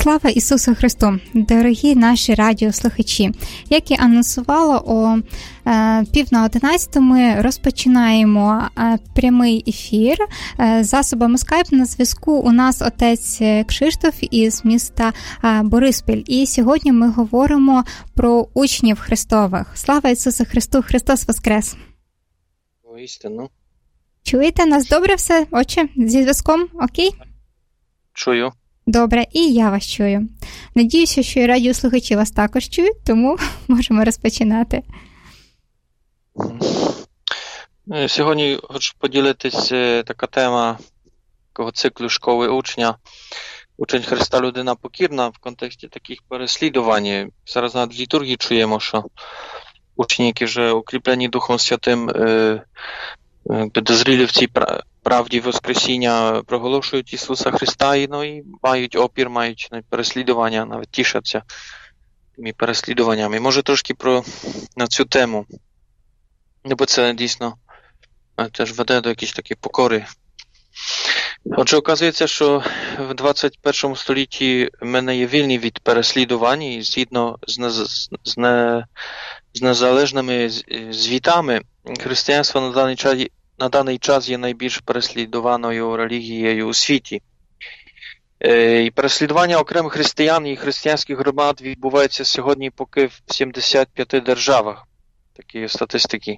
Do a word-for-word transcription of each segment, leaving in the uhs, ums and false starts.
Слава Ісусу Христу! Дорогі наші радіослухачі! Як і анонсувала, о е, пів на одинадцяту ми розпочинаємо е, прямий ефір. Е, засобами скайп на зв'язку у нас отець Кшиштоф із міста е, Бориспіль. І сьогодні ми говоримо про учнів Христових. Слава Ісусу Христу! Христос Воскрес! Істину. Чуєте нас добре все? Отче, зі зв'язком? Окей? Чую. Добре, і я вас чую. Надіюся, що і радіослухачі вас також чують, тому можемо розпочинати. Сьогодні хочу поділитися така тема такого циклу школи учня. Учень Христа – людина покірна в контексті таких переслідувань. Зараз навіть в літургії чуємо, що учні, які вже укріплені Духом Святим, якби дозрілі в цій правді Воскресіння, проголошують Ісуса Христа і, ну, і мають опір, мають переслідування, навіть тішаться тими переслідуваннями. Може трошки про на цю тему, бо це дійсно теж веде до якісь такі покори. Отже, оказується, що в двадцять першому столітті ми не є вільні від переслідувань і згідно з, не, з, не, з незалежними звітами християнство на даний час на даний час є найбільш переслідуваною релігією у світі. І переслідування окремих християн і християнських громад відбувається сьогодні поки в сімдесят п'яти державах. Такі статистики.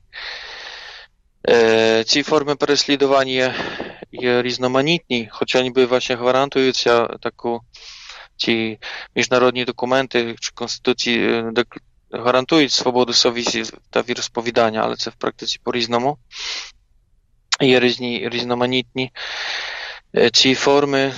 Ці форми переслідування є, є різноманітні, хоча ніби właśnie гарантуються таку, ці міжнародні документи чи конституції гарантують свободу совісті та віросповідання, але це в практиці по-різному. Є різні, різноманітні ці форми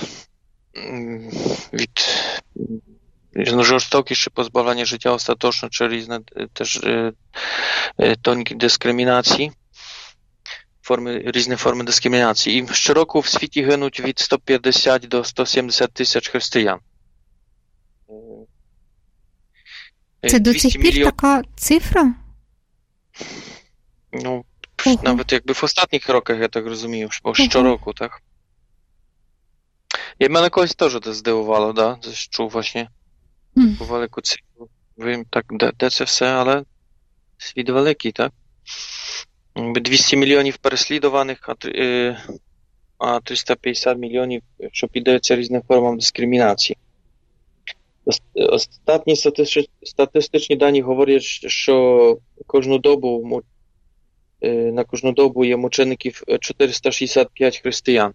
від жорстокість чи позбавлення життя остаточно, чи різні теж тонкі дискримінації, форми, різні форми дискримінації. І щороку в світі гинуть від сто п'ятдесят до сто сімдесят тисяч християн. Це до цих пір мільйон... така цифра? Ну, Ого. Навіть якби в останніх роках, я так розумію, щороку, так? І мене колись теж це здивувало, да? Це чув, właśnie, mm. таку велику цифру. Ви, так, де, де це все, але світ великий, так? двісті мільйонів переслідуваних, а, а триста п'ятдесят мільйонів, що піддаються різним формам дискримінації. Ostatні статистичні дані говорять, що кожну добу на кожну добу є мучеників чотириста шістдесят п'ять християн.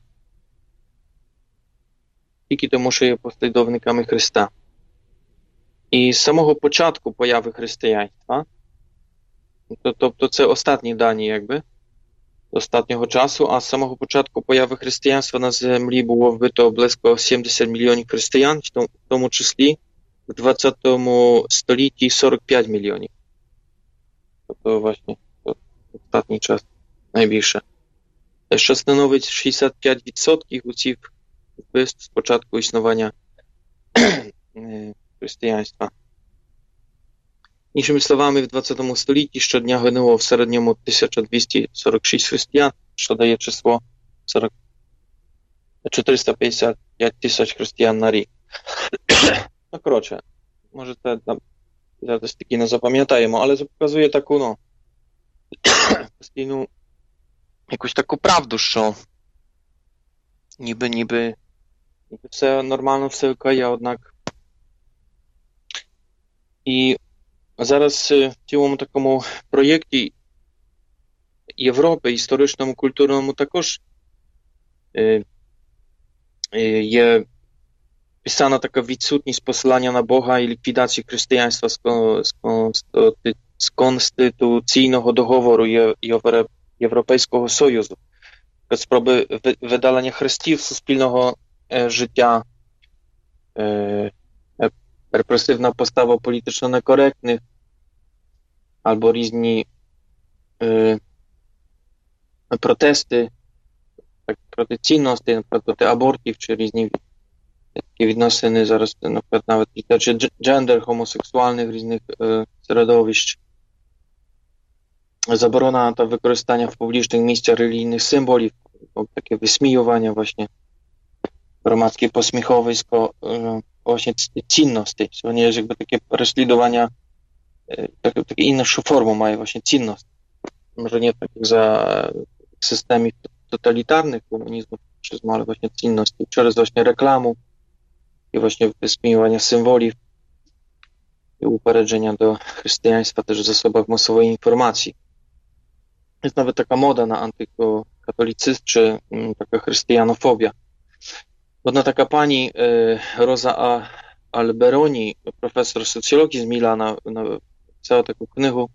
Тільки тому, що є послідовниками Христа. І з самого початку появи християнства, тобто це останні дані, якби, останнього часу, а з самого початку появи християнства на землі було вбито близько сімдесят мільйонів християн, в тому числі в двадцятому столітті сорок п'ять мільйонів. Тобто, власне, останній час найбільше. Що становить шістдесят п'ять відсотків усіх вбивств з початку існування християнства. Іншими словами, в двадцятому столітті щодня гинуло в середньому тисяча двісті сорок шість християн, що дає число чотириста п'ятдесят п'ять тисяч християн на рік. Ну, коротше, може це зараз таки не запам'ятаємо, але це показує таку, ну, постійну якусь таку правду, що ніби, ніби, ніби все нормально, все окей, а однак. І зараз в цілому такому проєкті Європи, історичному, культурному також є писана така відсутність посилання на Бога і ліквідації християнства з конституційного договору Європейського Союзу. Спроби видалення хрестів з суспільного життя, репресивна постава політично некоректних, або різні е, протести так, проти цінностей, проти абортів, чи різні такі відносини зараз, наприклад, навіть чи джендер, гомосексуальних різних е, середовищ, заборона та використання в публічних місцях релігійних символів, таке висміювання, właśnie, громадське посміховисько, właśnie цінностей. Вони є якби таке переслідування, таке, таке іншу форму має właśnie цінність. Może nie tak jak za systemów totalitarnych komunizmu, ale właśnie цінності, через właśnie reklamę i właśnie wysmiewanie symboli i uperedzenia do chrześcijaństwa też w zasobach masowej informacji. Jest nawet taka moda na antykatolicyzm, czy taka chrystianofobia. Jedna taka pani Rosa Alberoni, profesor socjologii z Milana, napisała taką księgę,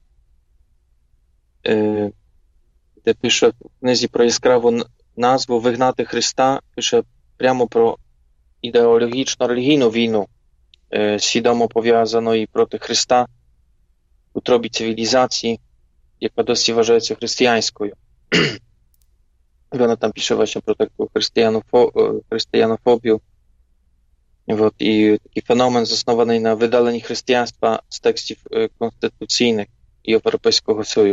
де пише в книзі про яскраву назву «Вигнати Христа», пише прямо про ідеологічно релігійну війну, свідомо пов'язаної проти Христа в утробі цивілізації, яка досі вважається християнською. Вона там пише właśnie про таку християнофобію. От, і такий феномен, заснований на видаленні християнства з текстів конституційних і Європейського Союзу.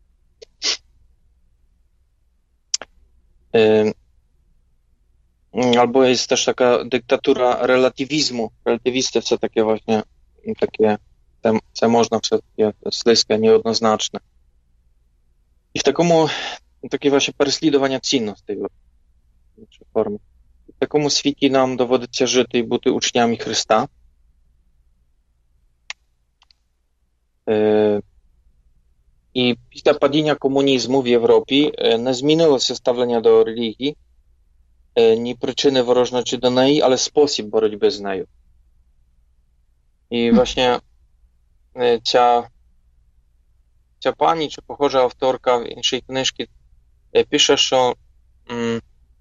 Albo jest też taka dyktatura relatywizmu. Relatywizmy są takie właśnie, takie, co można, takie śliskie, niejednoznaczne. I w takomu, takie właśnie переслідування цінностей w formie. W takomu світі нам доводиться жити і бути учнями Христа. І після падіння комунізму в Європі не змінилося ставлення до релігії, ні причини ворожнечі до неї, але спосіб боротьби з нею. І, właśnie, ця, ця пані, чи похожа авторка в іншій книжці, пише, що м,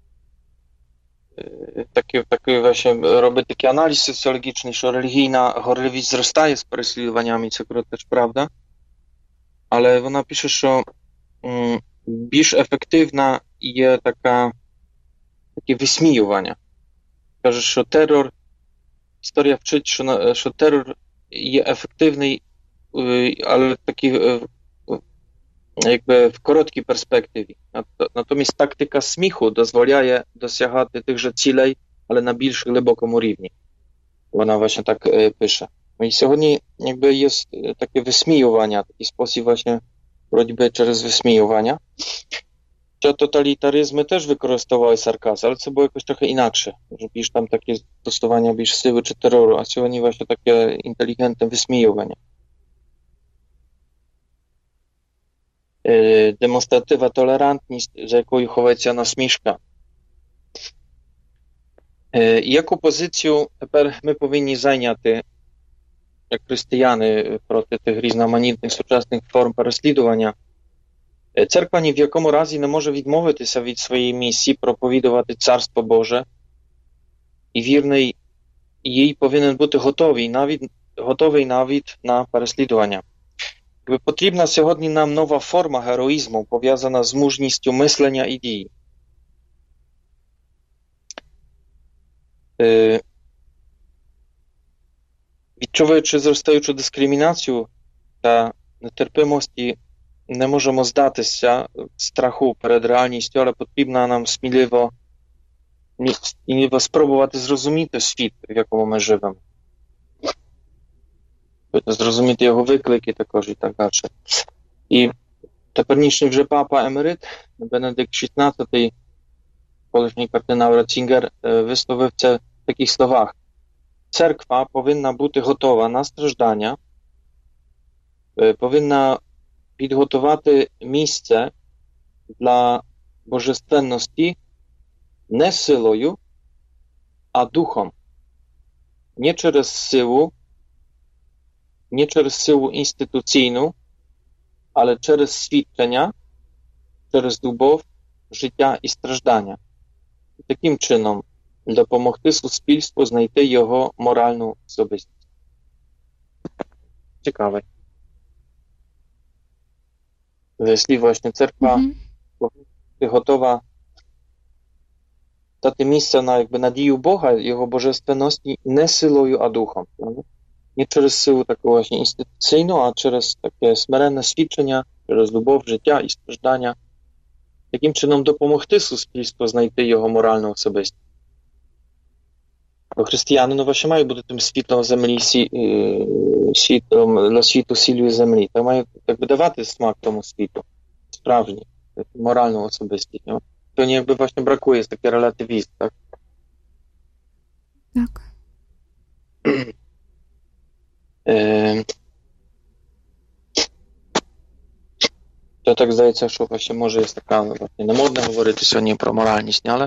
такий, такий, właśnie, робить такий аналіз соціологічний, що релігійна горливість зростає з переслідуваннями, це теж правда. Але вона пише, що м, більш ефективна є така, таке висміювання. Каже, що терор, історія вчить, що, що терор є ефективний, але такий якби в короткій перспективі. Натомість тактика сміху дозволяє досягати тих же цілей, але на більш глибокому рівні. Вона właśnie так пише. I сьогодні jakby jest takie wysmiejowania, taki sposób właśnie боротьби через wysmiejowania. Te totalitaryzmy też wykorzystywały sarkazm, ale co było jakoś trochę inaczej, że bierz tam takie stosowania bierz siły czy terroru, a сьогодні właśnie takie inteligentne wysmiejowania. Демонстративна толерантність, за якою ховається насмішка. Яку позицію тепер ми повинні зайняти як християни проти тих різноманітних сучасних форм переслідування? Церква ні в якому разі не може відмовитися від своєї місії проповідувати Царство Боже, і вірний їй повинен бути готовий навіть, готовий навіть на переслідування. Якби потрібна сьогодні нам нова форма героїзму, пов'язана з мужністю мислення і дії. Е, відчуваючи зростаючу дискримінацію та нетерпимості, не можемо здатися страху перед реальністю, але потрібно нам сміливо, сміливо спробувати зрозуміти світ, в якому ми живемо. Зрозуміти його виклики також і так далі. І теперішній вже папа емерит Бенедикт шістнадцятий, колишній кардинал Ратцингер, висловив це в таких словах. Церква повинна бути готова на страждання, повинна підготувати місце для божественності не силою, а духом. Не через силу, nie przez siłę instytucyjną, ale przez świadczenia, przez любов, życia i stраждання. І таким чином допомогти суспільству знайти його моральну особистість. Ciekawe. Jeśli właśnie cerkwa mm-hmm. gotowa dać miejsce na jakby nadzieję Boga, Jego bożestwności nie siłą, a duchem. Prawda? Nie przez siłę taką właśnie instytucyjną, a przez takie smerenne świadczenia, przez любов, życia i stраждання. Таким чином допомогти суспільству знайти його моральну особистість. Бо християни, ну, właśnie мають бути тим світлом землі, сі, світлом для світу, сіллю землі. Так мають так би давати смак тому світу. Справжній, моральну особистість. No? To nie jakby właśnie brakuje, jest taki relatywizm, tak? Так. Е, To tak zdaється, що właśnie може є така, właśnie не модно говорити сьогодні про моральність, але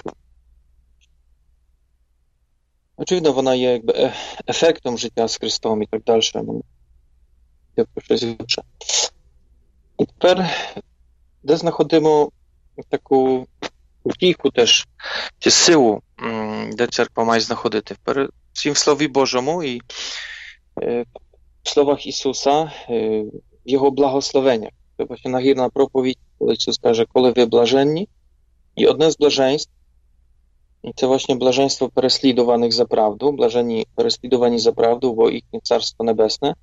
очевидно, вона є якби ефектом життя з Христом і так далі. Це щось глибше. І тепер, де знаходимо таку утіху теж, чи силу, де церква має знаходити? В всім Слові Божому і в словах Ісуса, в Його благословеннях. Це właśnie нагірна проповідь, коли Ісус каже, коли ви блаженні. І одне з блаженств, це właśnie блаженство переслідуваних за правду, блаженні переслідувані за правду, бо їхнє Царство Небесне.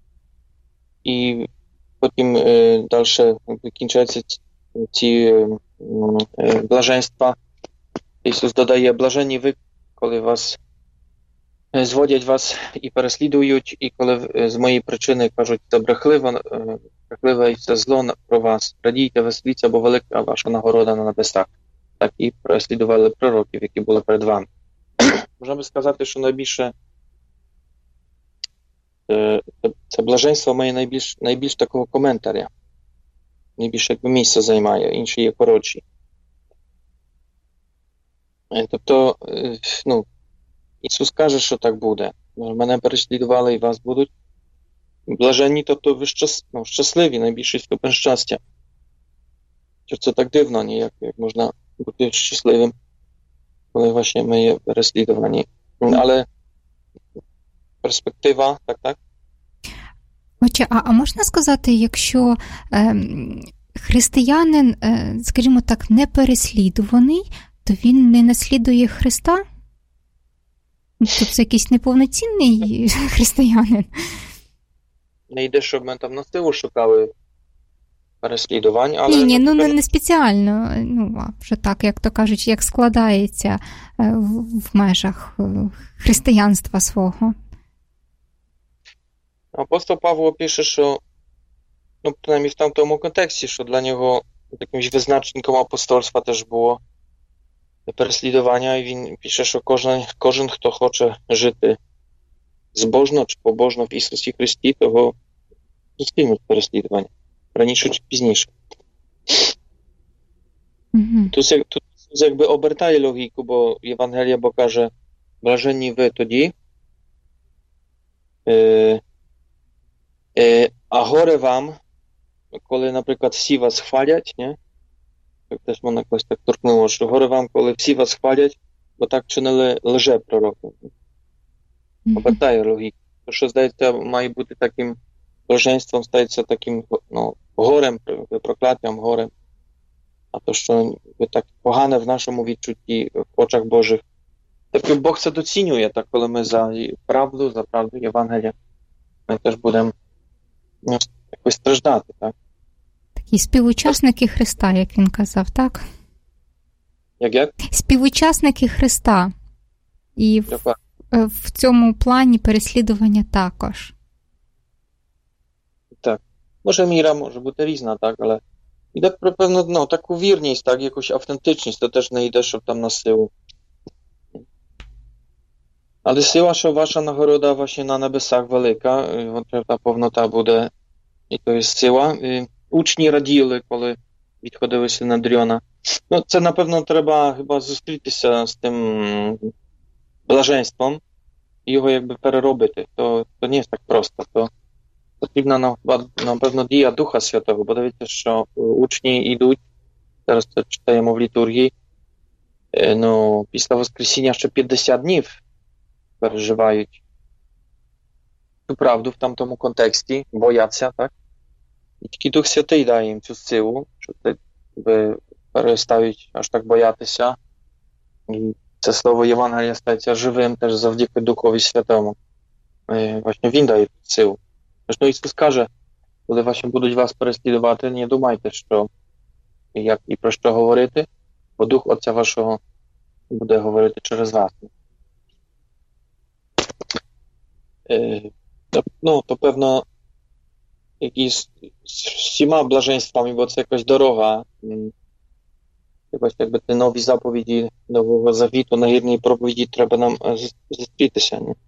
І потім е, далі кінчаються ці е, блаженства. Ісус додає, блаженні ви, коли вас зводять вас і переслідують, і коли з моєї причини кажуть, це брехливо, брехливе і все зло про вас. Радійте, веселіться, бо велика ваша нагорода на небесах. Так і переслідували пророків, які були перед вами. Можна би сказати, що найбільше це блаженство має найбільш, найбільш такого коментаря. Найбільше якби місця займає, інші є коротші. Тобто, ну, Ісус каже, що так буде. Мене переслідували і вас будуть. Блаженні, тобто ви щас, ну, щасливі, найбільший ступень щастя. Що це так дивно, ні? Як, як можна бути щасливим, коли właśnie ми є переслідувані. Але перспектива, так, так? Отже, а, а можна сказати, якщо е, християнин, е, скажімо так, не переслідуваний, то він не наслідує Христа? Тобто це якийсь неповноцінний християнин? Не йде, щоб ми там на силу шукали переслідувань, але... Ні, ні, ну не, не спеціально, ну, а вже так, як то кажуть, як складається в, в межах християнства свого. Апостол Павло пише, що, ну, принаймні в тамтому контексті, що для нього якимось визначником апостольства теж було переслідування, і він пише, що кожен, кожен хто хоче жити збожно чи побожно в Ісусі Христі, того зустрінуть переслідування. Раніше чи пізніше. Mm-hmm. Тут, тут якби обертає логіку, бо Євангелія бо каже, блаженні ви тоді, е, е, а горе вам, коли, наприклад, всі вас хвалять, не? Так теж мене якось так торкнуло, що горе вам, коли всі вас хвалять, бо так чинили лже-пророки. Mm-hmm. Обертає логіку. То, що, здається, має бути таким блаженством, стається таким, ну, горем, прокляттям, горем. А то, що так погане в нашому відчутті, в очах Божих. Так Бог це доцінює, так коли ми за правду, за правду Євангелія, ми теж будемо, ну, якось страждати, так? Такі співучасники Христа, як він казав, так? Як-як? Співучасники Христа. І в, в цьому плані переслідування також. Так. Може міра може бути різна, так, але йде про певну, ну, таку вірність, так, якусь автентичність, то теж не йде, щоб там на силу. Але сила, що ваша нагорода właśnie на небесах велика, та повнота буде, і то є сила. І учні раділи, коли відходили Синедріона. Ну, це, напевно, треба хіба зустрітися з тим блаженством і його якби переробити. То, то не є так просто. То потрібна, напевно, дія Духа Святого, бо дивіться, що учні йдуть, зараз це читаємо в літургії, ну, після Воскресіння ще п'ятдесят днів переживають ту правду в тамтому контексті, бояться, так? І тільки Дух Святий дає їм цю силу, щоб перестають аж так боятися. І це слово Євангелія стається живим теж завдяки Духові Святому. Właśnie Він дає силу. Zresztą Ісус каже, коли właśnie будуть вас переслідувати, не думайте, що і як і про що говорити, бо Дух Отця вашого буде говорити через вас. Ну, то певно, якісь з всіма блаженствами, бо це якась дорога. Якось, якби ті нові заповіді Нового Завіту, на гірній проповіді треба нам зустрітися, не?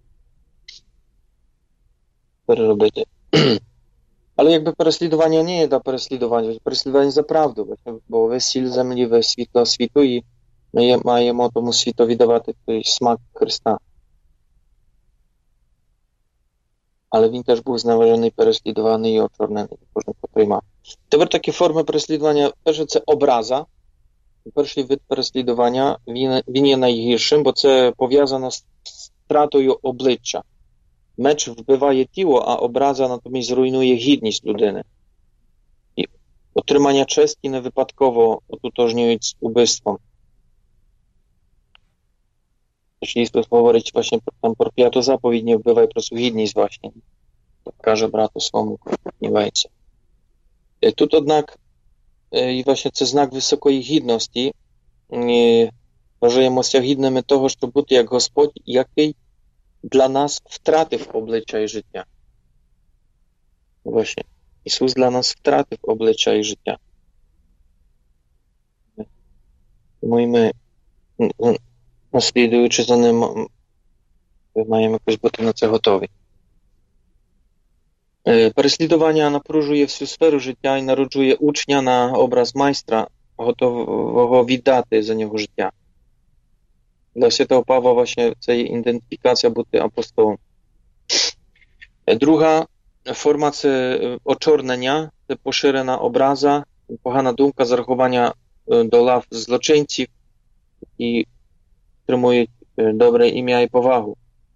Переробити. Але якби переслідування не є до переслідування, переслідування за правду, бо ви сіль землі, ви світло світу, і ми маємо тому світові давати той смак Христа. Але він теж був зневажений, переслідуваний і очорнений, кожен потримав. Тепер такі форми переслідування, перше це образа. Перший вид переслідування, він, він є найгіршим, бо це пов'язано з втратою обличчя. Меч вбиває тіло, а образа натомість зруйнує гідність людини. І отримання честі не випадково ототожнюють з убивством. Тож Ісус говорить właśnie там про п'яту заповідь, не вбивай про свою гідність właśnie. Так каже брату своєму, гнівається. Тут, однак, і właśnie це знак високої гідності. Вважаємося гідними того, щоб бути як Господь, який для нас втратив обличчя і життя. Właśnie. Ісус для нас втратив обличчя і життя. Тому і ми, наслідуючи за ним, маємо якось бути на це готові. Переслідування напружує всю сферу життя і народжує учня на образ майстра, готового віддати за нього життя. Dla Świętego Pawła właśnie це є ідентифікація бути апостолом. Друга форма – це очорнення, це поширена образа, погана думка, зарахування до лав злочинців і отримують добре ім'я і повагу.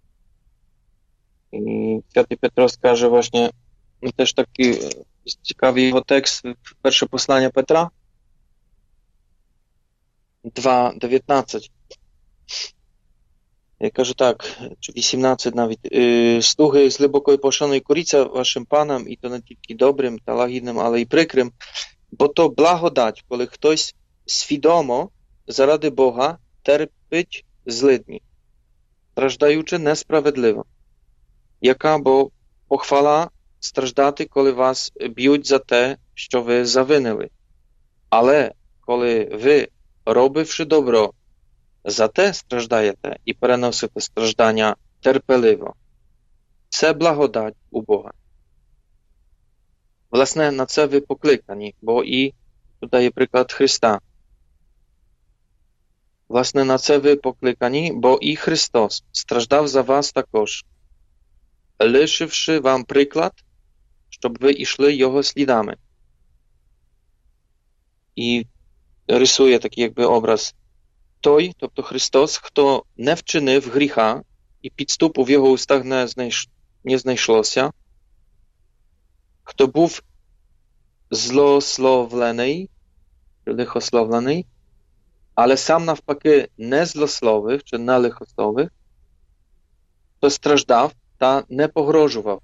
І Святий Петро скаже właśnie, теж такий цікавий його текст, перше послання Петра, два дев'ятнадцять. Я кажу так, чи вісімнадцять навіть. Слуги з глибокої пошани коріться вашим панам, і то не тільки добрим та лагідним, але й прикрим, бо то благодать, коли хтось свідомо заради Бога терпить злидні, страждаючи несправедливо. Яка бо похвала страждати, коли вас б'ють за те, що ви завинили. Але коли ви, робивши добро, за те страждаєте і переносите страждання терпеливо, це благодать у Бога. Власне, на це ви покликані, бо і тут є приклад Христа. Власне, на це ви покликані, бо і Христос страждав за вас також, лишивши вам приклад, щоб ви йшли його слідами. І рисує такий якби образ. Той, тобто Христос, хто не вчинив гріха і підступу в його устах не, знайш... не знайшлося, хто був злословлений, лихословлений, але сам навпаки не злословив чи не лихословив, хто страждав та не погрожував.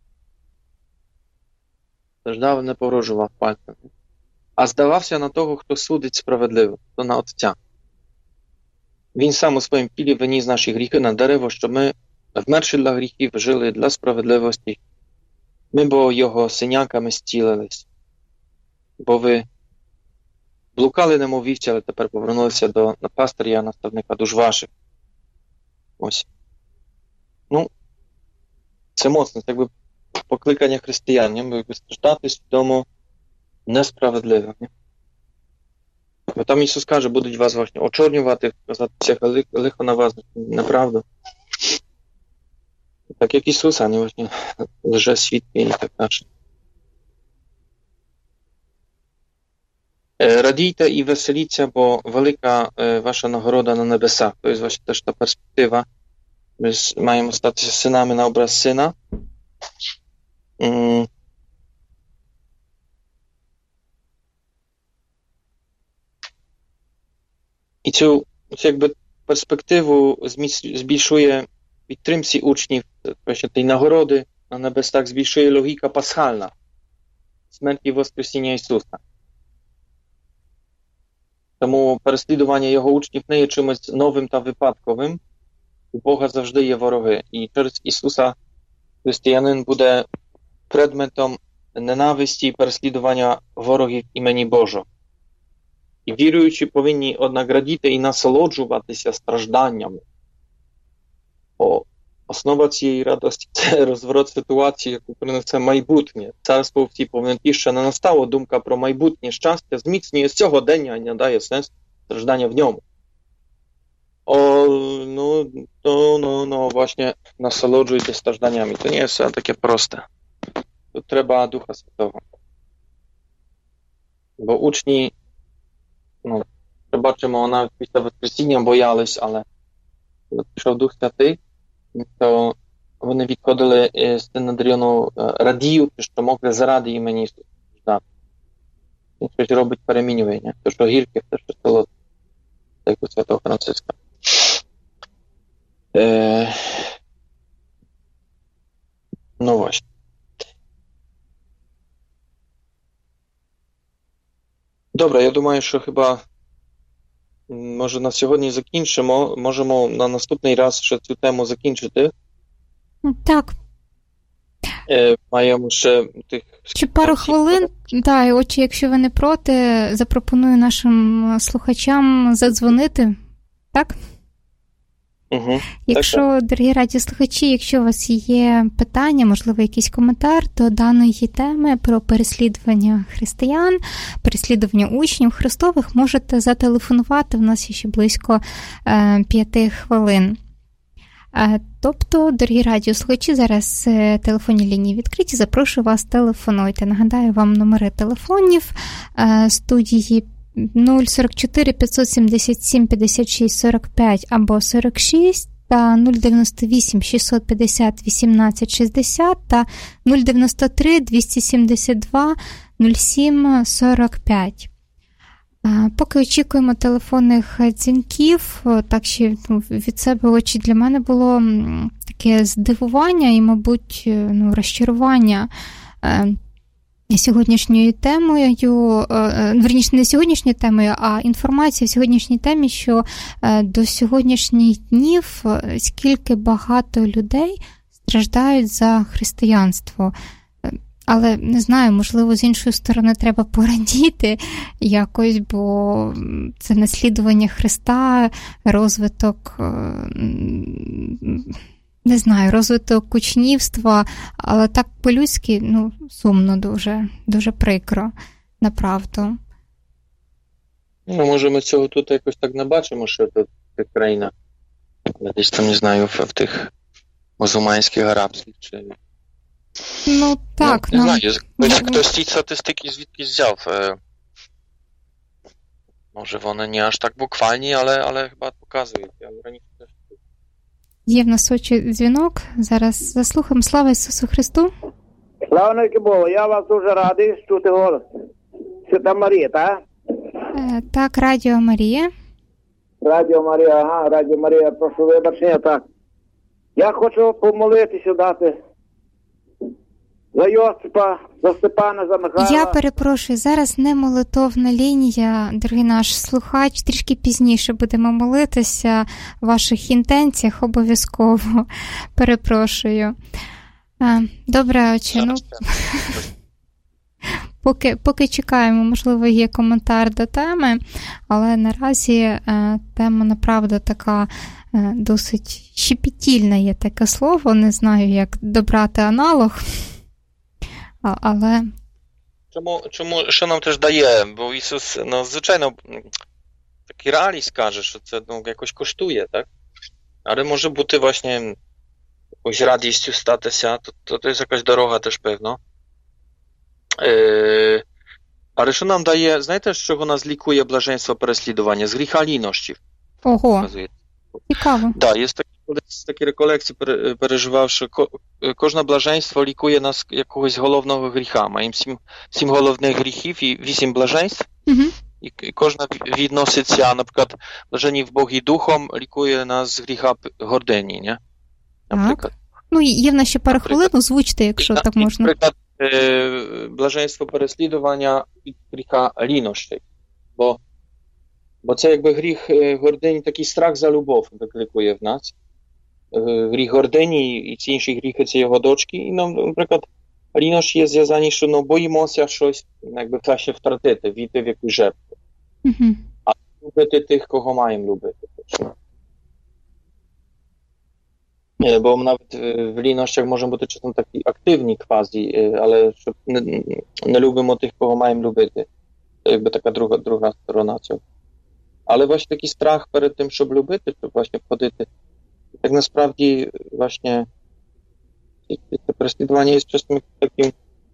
Страждав і не погрожував пальцем. А здавався на того, хто судить справедливо, то на Отця. Він сам у своїм тілі виніс наші гріхи на дерево, щоб ми, вмерши для гріхів, жили для справедливості. Ми, бо його синяками зцілились. Бо ви блукали немов вівці, але тепер повернулися до пастиря, наставника душ ваших. Ось. Ну, це моцно, це якби покликання християн, якби страждати свідомо несправедливо. Не? Бо там Ісус каже, будуть вас właśnie очорнювати, казати всяке лихо на вас, неправду. Так як Ісус, а не właśnie лжесвідки і так далі. Радійте і веселіться, бо велика ваша нагорода на небесах. To jest właśnie też ta perspektywa. My маємо статися синами на образ Сина. І цю, цю якби перспективу збільшує підтримці учнів, właśnie tej nagrody na nebesach збільшує логіка пасхальна, смерть і воскресіння Ісуса. Тому переслідування його учнів не є чимось новим та випадковим. У Бога завжди є вороги. І через Ісуса християнин буде предметом ненависті і переслідування ворогів імені Божого. І віруючі повинні однак радіти і насолоджуватися стражданнями. Бо основа цієї радості – це розворот ситуації, яку принесе майбутнє. Царство в цій повноті ще не настало, думка про майбутнє щастя зміцнює сьогодення і надає сенс страждання в ньому. O, no, no, no, no, właśnie nasolodzujcie stражданнями. To nie jest takie proste. To trzeba Ducha Świętego. Bo uczni, no, zobaczymy, навіть після Воскресіння боялись, але коли прийшов Дух Святий, то вони відходили з Синедріону радіючи, що могли заради імені Ісуса страждати. Він щось робить перемінювання. То, що гірке, те, що солодке. Як у Святого Франциска. Е... Ну, właśnie. Добре, я думаю, що хіба може на сьогодні закінчимо. Можемо на наступний раз ще цю тему закінчити. Так. Е, маємо ще тих... Ще пару хвилин. Так, і отже, якщо ви не проти, запропоную нашим слухачам задзвонити. Так? Угу. Якщо, так, так. дорогі радіослухачі, якщо у вас є питання, можливо, якийсь коментар до даної теми про переслідування християн, переслідування учнів Христових, можете зателефонувати, в нас є ще близько е, п'яти хвилин. Е, тобто, дорогі радіослухачі, зараз е, телефонні лінії відкриті, запрошую вас, телефонуйте. Нагадаю вам номери телефонів е, студії нуль сорок чотири п'ятсот сімдесят сім п'ятдесят шість сорок п'ять або сорок шість та нуль дев'яносто вісім шістсот п'ятдесят вісімнадцять шістдесят та нуль дев'яносто три двісті сімдесят два нуль сім сорок п'ять. Поки очікуємо телефонних дзвінків, так ще від себе очі для мене було таке здивування і, мабуть, ну, розчарування сьогоднішньою темою, верніше, не сьогоднішньою темою, а інформація в сьогоднішній темі, що до сьогоднішніх днів скільки багато людей страждають за християнство. Але, не знаю, можливо, з іншої сторони треба порадіти якось, бо це наслідування Христа, розвиток, не знаю, розвиток учнівства, але так по-людськи, ну, сумно дуже, дуже прикро, направду. Ну, може, ми цього тут якось так не бачимо, що тут в тих країнах, десь там, не знаю, в, в тих мусульманських, арабських, чи... Ну, так. Ну, не нам... знаю, хтось, хтось ці статистики звідки взяв. Е... Може, вони не аж так буквальні, але, але хіба показують. Я раніше теж... Є в нас очі дзвінок. Зараз заслухаємо. Слава Ісусу Христу. Слава навіки Богу. Я вас дуже радий чути голос. Свята Марія, так? Е, так, Радіо Марія. Радіо Марія, ага, Радіо Марія, прошу вибачення, так. Я хочу помолитися дати за Йосипа, за Степана, за Михайла. Я перепрошую, зараз не молитовна лінія, дорогий наш слухач, трішки пізніше будемо молитися в ваших інтенціях, обов'язково. Перепрошую. Добре, отче, ну, поки, поки чекаємо, можливо, є коментар до теми, але наразі тема, направду, така досить щепетільна є таке слово, не знаю, як добрати аналог. Але... Чому, чому, що нам теж дає? Бо Ісус, ну, звичайно, такий реалість каже, що це, ну, якось коштує, так? Але може бути, właśnie, якоюсь радістю статися, то, то, to jest jakaś дорога теж, певно. Е, але що нам дає, знаєте, з чого нас лікує блаженство переслідування? З гріха лінощів. Ого, цікаво. Так, є такі, такі реколекції, переживав, що кожне блаженство лікує нас якогось головного гріха. Маємо сім, сім головних гріхів і вісім блаженств. Угу. І кожна відноситься, наприклад, блажені в Богі Духом лікує нас з гріха гордині, не? Наприклад. Так. Ну, є в нас ще пару хвилин, озвучте, якщо і, так можна. Наприклад, блаженство переслідування від гріха лінощі. Бо Bo це якби гріх гордині, такий страх за любов викликує в нас. гріх гордині і ці інші гріхи це його дочки. І, наприклад, рівність є зв'язані, що ну, боїмося щось, якби краще втратити, війти в якусь жертву. Mm-hmm. А любити тих, кого маємо любити. Бо навіть в лінощах можемо бути часом такі активні квазі, але щоб не, не любимо тих, кого маємо любити. Це якби така друга, друга сторона цього. Але właśnie такий страх перед тим, щоб любити, щоб właśnie входити. Так насправді, właśnie це переслідування є часом таким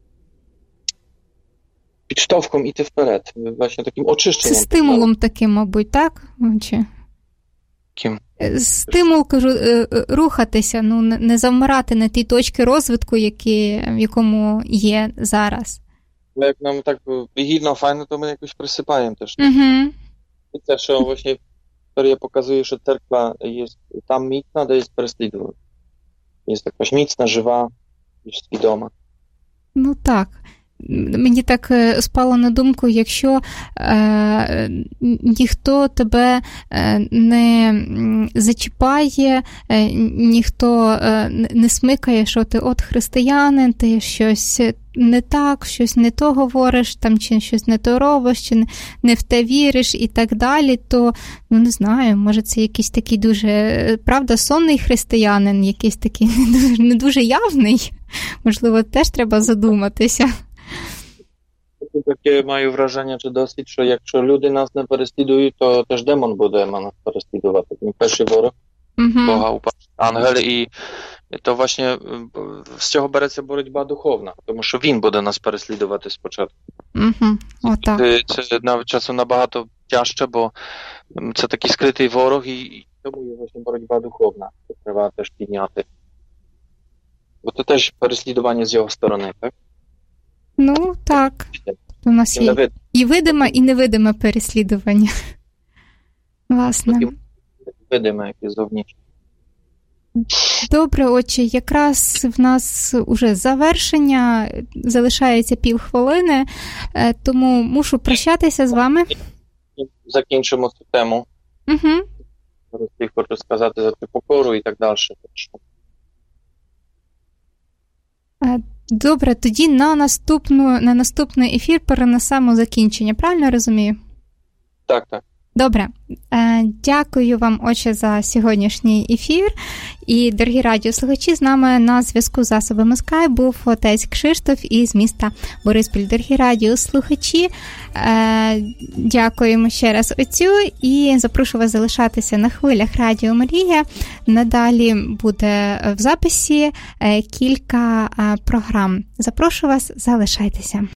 підштовхом іти вперед. Właśnie таким очищенням. Це стимулом таким, мабуть, так? Чи? Ким? Стимул, кажу, рухатися, ну, не завмирати на тій точці розвитку, які, в якому є зараз. Але як нам так вигідно, файно, то ми якось присипаємо теж. Угу. І це, що właśnie історія показує, що церква є там міцна, де є переслідування. Є якась міцна, жива і свідома. Ну так. Мені так спало на думку, якщо е, ніхто тебе е, не зачіпає, е, ніхто е, не смикає, що ти от християнин, ти щось не так, щось не то говориш, там, чи щось не то робиш, чи не в те віриш і так далі, то, ну не знаю, може це якийсь такий дуже, правда, сонний християнин, якийсь такий не дуже, не дуже явний, можливо, теж треба задуматися. Таке маю враження, чи досить, що якщо люди нас не переслідують, то теж демон буде нас переслідувати. Він перший ворог uh-huh. Бога, упав ангел, і то właśnie з цього береться боротьба духовна, тому що він буде нас переслідувати спочатку. Uh-huh. Отак. Це навіть часом набагато тяжче, бо це такий скритий ворог, і тому є właśnie боротьба духовна, це треба теж підняти. Бо це теж переслідування з його сторони, так? Ну, так. У нас є і видиме, і невидиме переслідування. Власне. Видиме, як і зовнішнє. Добре, отче, якраз в нас уже завершення, залишається півхвилини, тому мушу прощатися з вами. Закінчимо цю тему. Угу. Зараз я хочу сказати за цю покору і так далі. Добре, тоді на наступну, на наступний ефір перенесемо закінчення. Правильно я розумію? Так, так. Добре. Дякую вам, отче, за сьогоднішній ефір. І, дорогі радіослухачі, з нами на зв'язку з засобами Skype був отець Кшиштоф із міста Бориспіль. Дорогі радіослухачі, дякуємо ще раз отцю і запрошую вас залишатися на хвилях Радіо Марія. Надалі буде в записі кілька програм. Запрошую вас, залишайтеся.